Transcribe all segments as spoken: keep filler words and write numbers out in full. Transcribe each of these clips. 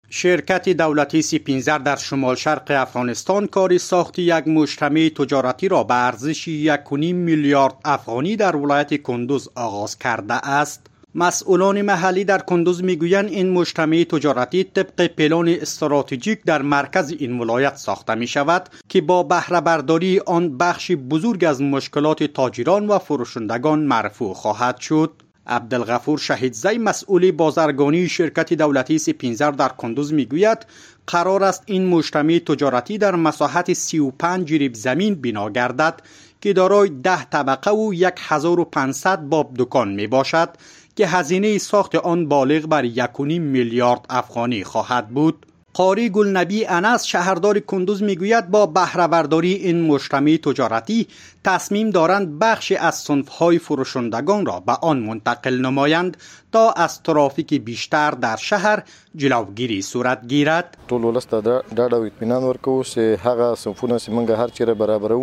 شرکت دولتی سپینزر در شمال شرق افغانستان کار ساخت یک مجتمع تجارتی را به ارزش یک و نیم میلیارد افغانی در ولایت کندوز آغاز کرده است. مسئولان محلی در کندوز میگویند این مجتمع تجارتی طبق پلان استراتژیک در مرکز این ولایت ساخته می شود که با بهره برداری آن بخش بزرگ از مشکلات تاجران و فروشندگان مرفوع خواهد شد. عبدالغفور شهیدزی مسئول بازرگانی شرکت دولتی سپینزر در کندوز میگوید قرار است این مجتمع تجارتی در مساحت سی و پنج ریب زمین بنا گردد که دارای ده طبقه و هزار و پانصد باب دکان می باشد که هزینه ساخت آن بالغ بر یک و نیم میلیارد افغانی خواهد بود. قاری گلنبی انس شهردار کندوز میگوید با بهره برداری این مجتمع تجارتی تصمیم دارند بخش از صنف‌های فروشندگان را به آن منتقل نمایند تا از ترافیک بیشتر در شهر جلوگیری صورت گیرد. ټول ولس ته ډاډ او اطمینان ورکوو چې هغه صنفونه چې موږ هر چیرې برابرو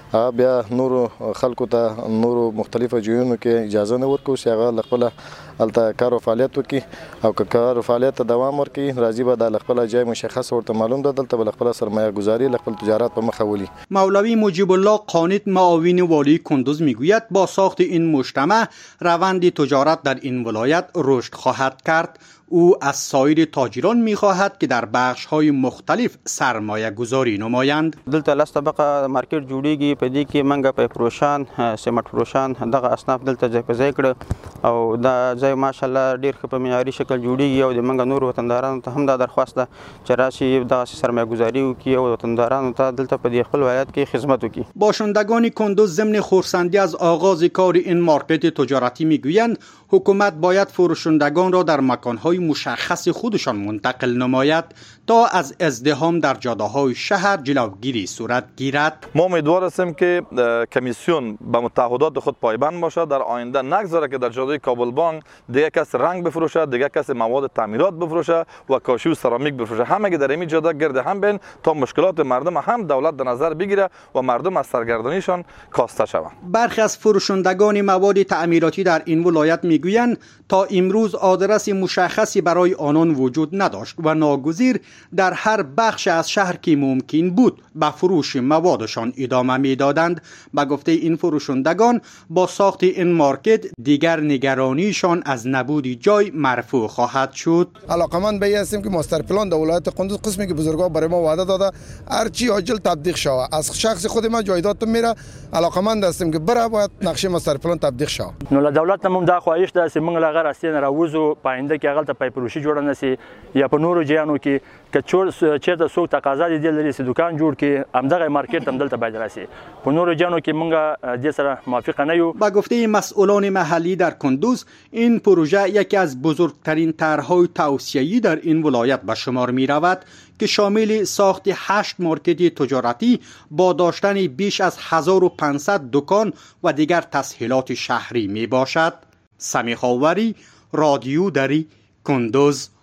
بیا نورو خلکو ته نورو مختلفو ځایونو کې اجازه نه ورکوو چې هغه خپل هلته کار او فعالیت وکړي او که کار او فعالیت ته دوام ورکړي راځي به د خپل ځای مشخص ورته معلوم ده دلته به خپل سرمایه گذاری خپل تجارت په مخه ولي. مولوی مجیب الله قانت معاون والی کندوز میگوید با ساخت این مجتمع روند تجارت در این ولایت رشد خواهد کرد. او از سایر تاجران می‌خواهد که در بخش‌های مختلف سرمایه گذاری نمایند. دلته لاس طبقه مارکیټ جوړیږي په دې کې منګه په فروشان سیمټ فروشان دغه اصناف دلته ځای په ځای کړ او دا ځای ماشاءالله ډیر ښه په معیاري شکل جوړیږي او د منګه نور وطندارانو ته هم دا درخواست ده چې راشي دغه سرمایه گذاری وکړي او وطندارانو ته دلته په دې خپل ولایت کې خدمت وکړي. باشندگان کندوز ضمن خرسندی از آغاز کار این مارکت تجارتی میگویند حکومت باید فروشندگان را در مکان‌های مشخص خودشان منتقل نماید تا از ازدحام در جاده‌های شهر جلوگیری صورت گیرد. ما امیدوار هستیم که کمیسیون به متعهدات خود پایبند باشد، در آینده نگذاره که در جاده کابل بانک دیگه کس رنگ بفروشه، دیگه کس مواد تعمیرات بفروشه و کاشی و سرامیک بفروشه. همه که در این جاده گرد هم بین تا مشکلات مردم هم دولت در نظر بگیره و مردم از سرگردانیشان کاسته شوند. برخی از فروشندگان مواد تعمیراتی در این ولایت میگویند تا امروز آدرس مشخصی برای آنان وجود نداشت و ناگزیر در هر بخش از شهر که ممکن بود به فروش موادشان ادامه میدادند. به گفته این فروشندگان با ساخت این مارکت دیگر نگرانیشان از نبود جای مرفوع خواهد شد. علاقمند به هستیم که ماستر پلان در ولایت کندوز قسمی که بزرگا برای ما وعده داده هرچی عاجل تطبیق شود. از شخص خود ما جایداد میره علاقمند هستیم که برای باید نقشه ماستر پلان تطبیق شود. نو دولت هم دا خواهش ده چې موږ لا غیر استین راوځو پاینده کې هغه ته پایپروشي جوړ نه سي یا په نورو ځایونو کې که چیرته څوک تقاضا دي لري چې دکان جوړ کړي همدغه مارکیټ هم دلته باید راسي. په نورو ځایونو کې موږ دې سره موافق نه یو. با گفته مسئولان محلی در کندوز این پروژه یکی از بزرگترین طرح‌های توسعه‌ای در این ولایت به شمار می‌رود که شامل ساخت هشت مارکت تجارتی با داشتن بیش از هزار و پانصد دکان و دیگر تسهیلات شهری می باشد. سمیح آوری، رادیو دری، کندوز.